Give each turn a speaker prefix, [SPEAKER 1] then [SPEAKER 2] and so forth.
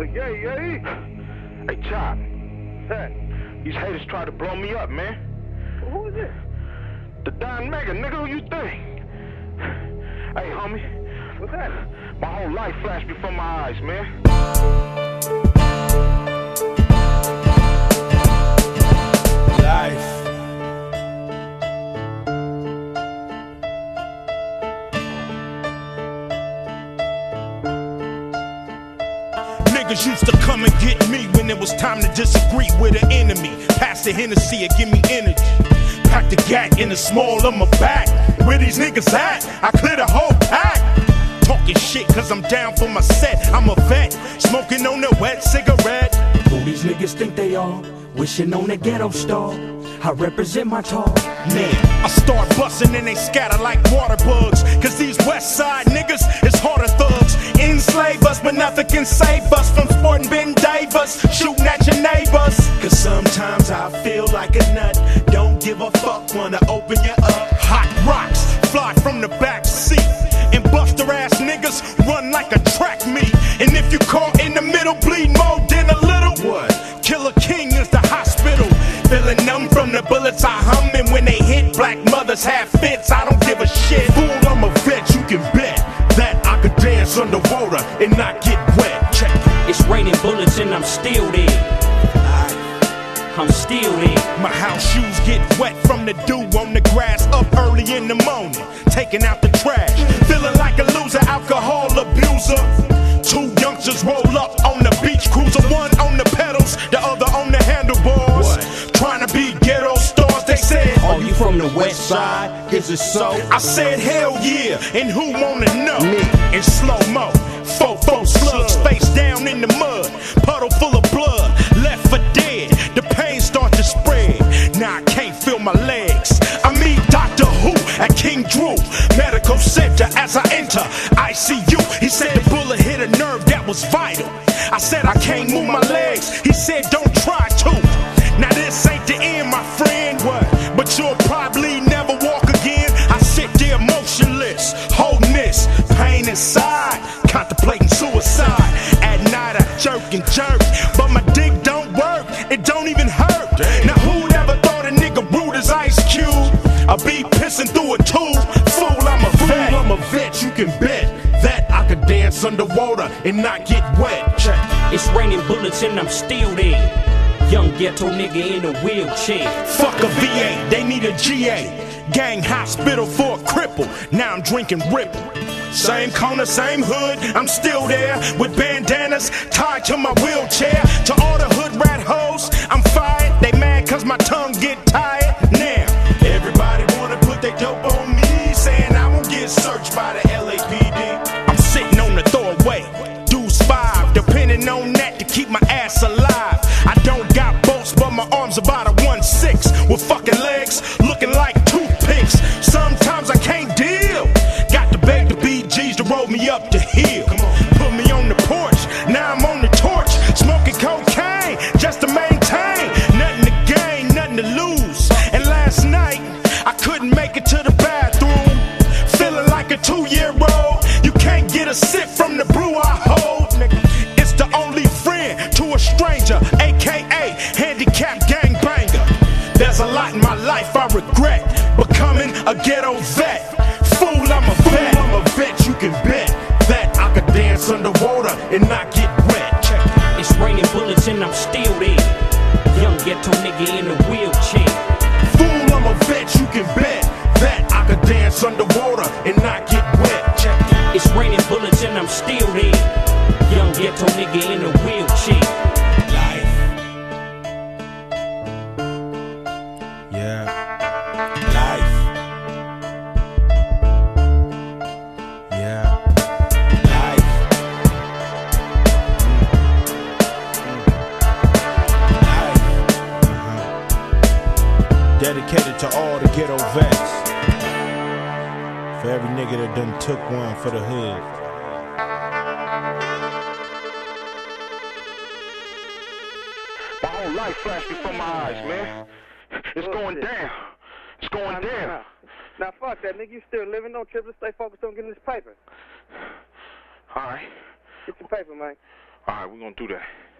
[SPEAKER 1] Hey, Chop.
[SPEAKER 2] Hey.
[SPEAKER 1] These haters try to blow me up, man.
[SPEAKER 2] Who is it?
[SPEAKER 1] The Don Mega, nigga, who you think? Hey, homie.
[SPEAKER 2] What's that?
[SPEAKER 1] My whole life flashed before my eyes, man.
[SPEAKER 3] Life. Niggas used to come and get me when it was time to disagree with an enemy. Pass the Hennessy and give me energy. Pack the gat in the small of my back. Where these niggas at? I clear the whole pack. Talking shit cause I'm down for my set. I'm a vet, smoking on the wet cigarette.
[SPEAKER 4] Who these niggas think they are? Wishing on a ghetto star. I represent my talk.
[SPEAKER 3] Man, I start busting and they scatter like water bugs. Cause these west side niggas is harder thugs. Enslave us, but nothing can save us from sporting Ben Davis, shooting at your neighbors. Cause sometimes I feel like a nut. Don't give a fuck, wanna open you up. Hot rocks fly from the back seat. And buster ass niggas run like a track meet. And if you caught in the middle, bleed more than a little. What? Killer King is the hospital. Feeling numb from the bullets I hum. And when they hit, black mothers have fits. I don't give a shit. Fool, I'm a vet, you can bet that I could dance underwater and not get wet. Check it.
[SPEAKER 4] It's raining bullets and I'm still there. I'm still there.
[SPEAKER 3] My house shoes get wet from the dew on the grass up early in the morning, taking out the trash. Feeling like a loser, alcohol abuser. Two youngsters roll up on the beach cruiser. One on the pedals, the other on the handlebars. Trying to be ghetto stars, they said.
[SPEAKER 4] Are you from the west side? Is it so?
[SPEAKER 3] I said hell yeah, and who wanna know?
[SPEAKER 4] Me.
[SPEAKER 3] In slow-mo, 4-4 slugs face down in the mud. Puddle full of blood, left for dead. The pain start to spread, now I can't feel my legs. I meet Dr. Who at King Drew Medical Center. As I enter ICU, he said the bullet hit a nerve that was vital. I said I can't move my legs, he said don't try to. Now this ain't the end, my friend, but you'll probably never walk again. I sit there motionless, holding this pain inside, contemplating suicide. At night I jerk and jerk, but my dick don't work, it don't even hurt. Damn. Now who'd ever thought a nigga rude as Ice Cube? I'll be pissing through a tube. Fool, I'm a vet. I'm a vet, you can bet that I could dance underwater and not get wet. Check.
[SPEAKER 4] It's raining bullets and I'm still there. Young ghetto nigga in a wheelchair.
[SPEAKER 3] Fuck a VA, they need a GA. Gang hospital for a cripple, now I'm drinking Ripple. Same corner, same hood, I'm still there. With bandanas tied to my wheelchair. To all the hood rat hoes, I'm fired. They mad cause my tongue get tired. Now, everybody wanna put their dope on me, saying I won't get searched by the LAPD. I'm sitting on the throwaway, dues 5, depending on that to keep my ass alive. I don't got bolts, but my arms about a 1-6 with fucking legs looking like toothpicks. Sometimes I can't deal. Got to beg the BGs to roll me up the hill. Put me on the porch, now I'm on the torch, smoking cocaine just to maintain. Nothing to gain, nothing to lose. And last night I couldn't make it to the bathroom, feeling like a 2-year-old. You can't get a sip from the brew I hold. It's the only friend to a stranger, aka handicapped gangbanger. There's a lot in my life I regret, becoming a ghetto vet. Fool, I'm a vet. I'm a vet, you can bet that I could dance underwater and not get wet. Check it.
[SPEAKER 4] It's raining bullets and I'm still there. Young ghetto nigga in a wheelchair.
[SPEAKER 3] Fool, I'm a vet, you can bet that I could dance underwater and not get wet. Check it.
[SPEAKER 4] It's raining bullets and I'm still there. Young ghetto nigga in a wheelchair.
[SPEAKER 3] Life. Yeah. Life. Yeah. Life. Life. Dedicated to all the ghetto vets. For every nigga that done took one for the hood.
[SPEAKER 1] My whole life flashed before my eyes, man. It's going down. It's going down.
[SPEAKER 2] Now fuck that, nigga. You still living? Don't trip. Let's stay focused on getting this paper.
[SPEAKER 1] All right.
[SPEAKER 2] Get your paper, man.
[SPEAKER 1] All right, we're gonna do that.